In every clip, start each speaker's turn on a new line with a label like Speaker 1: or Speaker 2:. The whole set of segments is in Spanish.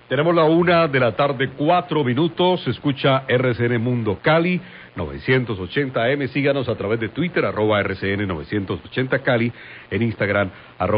Speaker 1: Tenemos la 1:04 p.m, se escucha RCN Mundo Cali, 980 AM, síganos a través de Twitter, @RCN 980 Cali, en Instagram,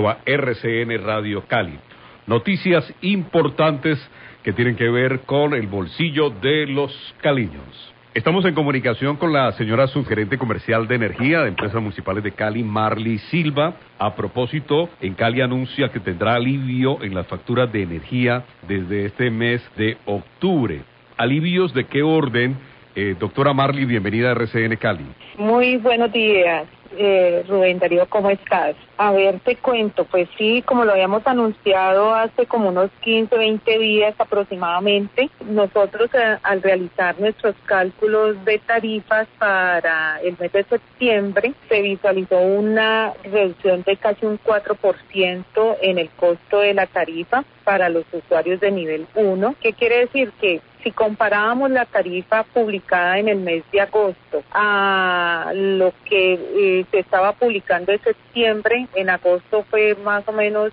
Speaker 1: @RCN Radio Cali. Noticias importantes que tienen que ver con el bolsillo de los caliños. Estamos en comunicación con la señora subgerente comercial de energía de Empresas Municipales de Cali, Marly Silva. A propósito, en Cali anuncia que tendrá alivio en las facturas de energía desde este mes de octubre. ¿Alivios de qué orden? Doctora Marly, bienvenida a RCN Cali.
Speaker 2: Muy buenos días, Rubén Darío, ¿cómo estás? A ver, te cuento, pues sí, como lo habíamos anunciado hace como unos 15, 20 días aproximadamente, nosotros al realizar nuestros cálculos de tarifas para el mes de septiembre, se visualizó una reducción de casi un 4% en el costo de la tarifa para los usuarios de nivel 1. ¿Qué quiere decir? Que si comparábamos la tarifa publicada en el mes de agosto a lo que se estaba publicando en septiembre, en agosto fue más o menos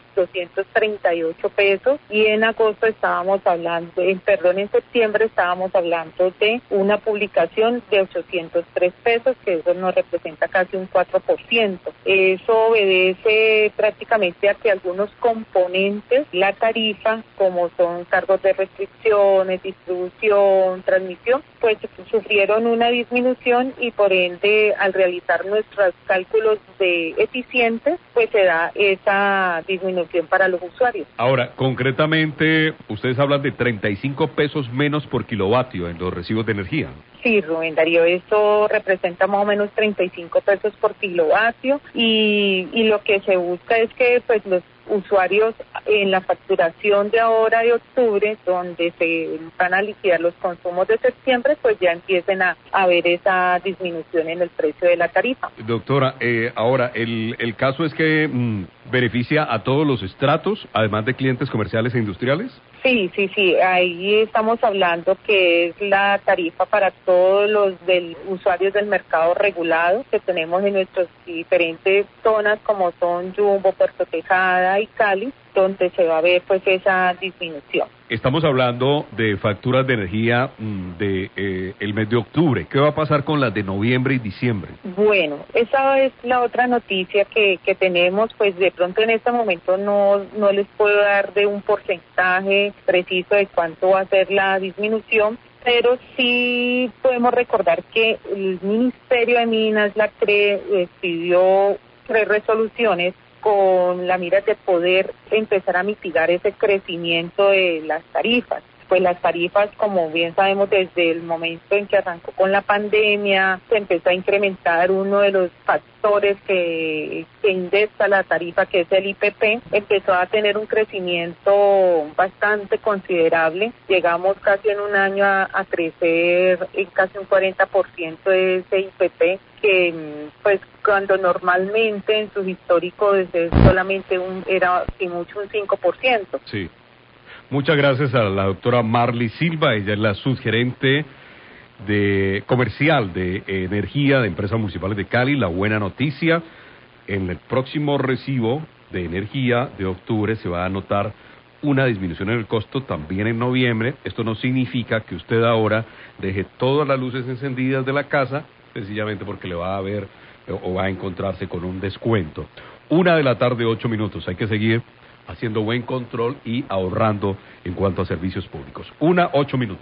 Speaker 2: 238 pesos y en agosto estábamos hablando, en septiembre estábamos hablando de una publicación de 803 pesos, que eso nos representa casi un 4%. Eso obedece prácticamente a que algunos componentes, la tarifa, como son cargos de restricciones, distribución, transmisión, pues sufrieron una disminución y por ende al realizar nuestros cálculos de eficientes, pues se da esa disminución para los usuarios.
Speaker 1: Ahora, concretamente, ustedes hablan de 35 pesos menos por kilovatio en los recibos de energía.
Speaker 2: Sí, Rubén Darío, eso representa más o menos 35 pesos por kilovatio y lo que se busca es que pues los usuarios en la facturación de ahora de octubre, donde se van a liquidar los consumos de septiembre, pues ya empiecen a ver esa disminución en el precio de la tarifa.
Speaker 1: Doctora, ahora, el caso es que beneficia a todos los estratos, además de clientes comerciales e industriales.
Speaker 2: Sí, ahí estamos hablando que es la tarifa para todos los usuarios del mercado regulado que tenemos en nuestras diferentes zonas como son Jumbo, Puerto Tejada y Cali, donde se va a ver pues esa disminución.
Speaker 1: Estamos hablando de facturas de energía el mes de octubre. ¿Qué va a pasar con las de noviembre y diciembre?
Speaker 2: Bueno, esa es la otra noticia que tenemos, pues de pronto en este momento no les puedo dar de un porcentaje preciso de cuánto va a ser la disminución, pero sí podemos recordar que el Ministerio de Minas, la CRE, pidió 3 resoluciones con la mira de poder empezar a mitigar ese crecimiento de las tarifas. Pues las tarifas, como bien sabemos, desde el momento en que arrancó con la pandemia, se empezó a incrementar uno de los factores que indexan la tarifa, que es el IPP, empezó a tener un crecimiento bastante considerable. Llegamos casi en un año a crecer en casi un 40% de ese IPP, que pues cuando normalmente en sus históricos es solamente era si mucho un 5%.
Speaker 1: Sí. Muchas gracias a la doctora Marly Silva, ella es la subgerente comercial de energía de Empresas Municipales de Cali. La buena noticia, en el próximo recibo de energía de octubre se va a notar una disminución en el costo también en noviembre. Esto no significa que usted ahora deje todas las luces encendidas de la casa, sencillamente porque le va a ver o va a encontrarse con un descuento. 1:08 p.m, hay que seguir haciendo buen control y ahorrando en cuanto a servicios públicos. 1:08 p.m.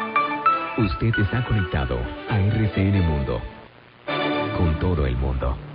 Speaker 3: Usted está conectado a RCN Mundo, con todo el mundo.